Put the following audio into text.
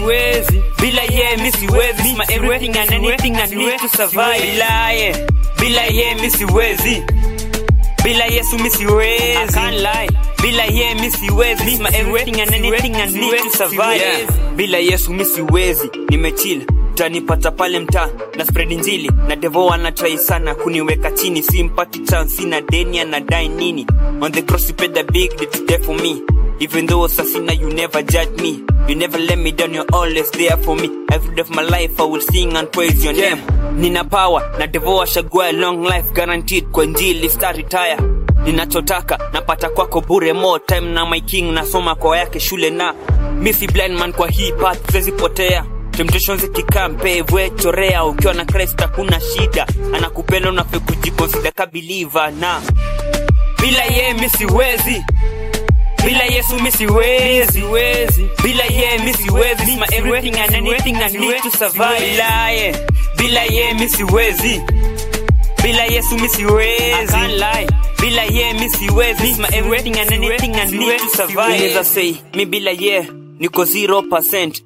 siwezi. Bila ye mi siwezi. He's my everything and anything I need to survive. Bila ye mi siwezi. Bila Yesu mi siwezi. I can't lie. Bila ye mi siwezi. He's my everything and anything I need to survive. Bila Yesu mi siwezi. Nimechill utanipata pale mtaa na spread injili na devil anatry sana kuniweka chini, simpati chance sina deni anadai nini. On the cross you paid the big debt for me, even though Sasina you never judge me, you never let me down, you're always there for me. Every day of my life I will sing and praise your name. Nina power na devil ashagua long life guaranteed kwa injili star retire. Ninachotaka napata kwako bure, more time na my king nasoma kwa yake shule na missy blind man kwa hii path siwezi potea. Temptations ikikampe vwe chorea, ukiwa na Christ hakuna shida, anakupenda unafaa kujiconsider ka believer na bila ye mi siwezi. Bila Yesu mi siwezi. Bila ye mi siwezi. He's my everything and anything I need to survive. Bila ye mi siwezi. Bila Yesu mi siwezi. I can't lie. Bila ye mi siwezi. He's my everything and anything I need to survive. Unaweza say mi bila ye niko 0%,